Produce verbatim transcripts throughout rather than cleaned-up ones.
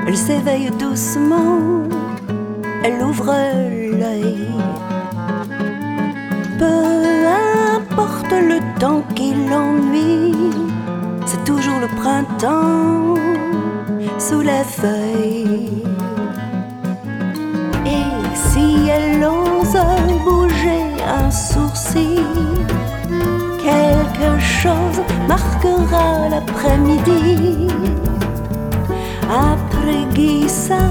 Elle s'éveille doucement, elle ouvre l'œil. Peu importe le temps qui l'ennuie, c'est toujours le printemps sous les feuilles. Et si elle ose bouger un sourcil, quelque chose marquera l'après-midi. Après Guisanda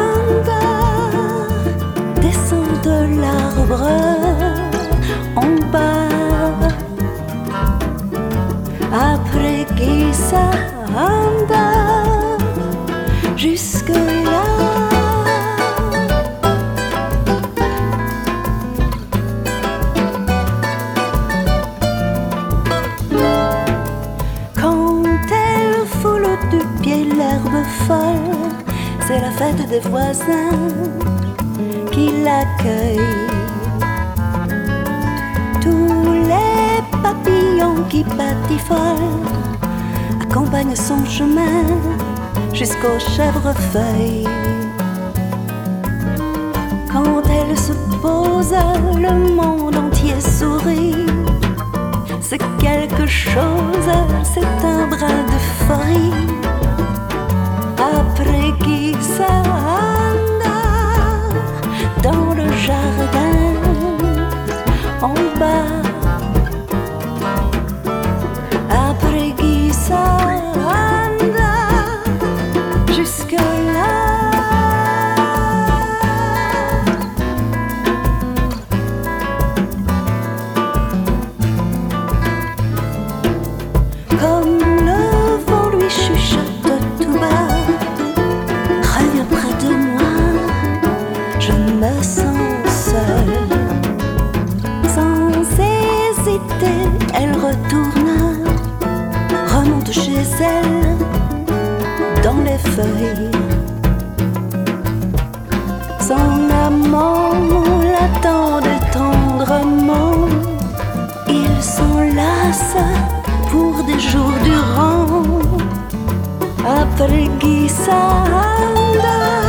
descend de l'arbre en bas. Après Guisanda jusque-là. Du pied l'herbe folle, c'est la fête des voisins qui l'accueillent. Tous les papillons qui batifolent accompagnent son chemin jusqu'aux chèvrefeuilles. Quand elle se pose, le monde entier sourit. C'est quelque chose, c'est un brin d'euphorie. Après Guisanda, dans le jardin, en bas. Après Guisanda, jusque-là. Comme le vent lui chuchote tout bas, reviens près de moi, je me sens seule. Sans hésiter, elle retourna, remonte chez elle, dans les feuilles. Son amant l'attendait tendrement, ils s'enlacent pour des jours durant. Après Guisanda.